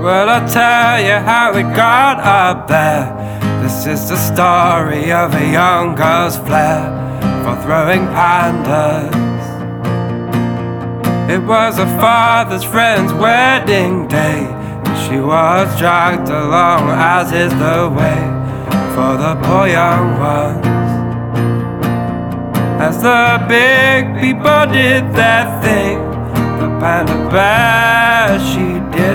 Well, I'll tell you how it got up there. This is the story of a young girl's flair for throwing pandas. It was her father's friend's wedding day, and she was dragged along, as is the way for the poor young ones. As the big people did their thing, the panda bear, she did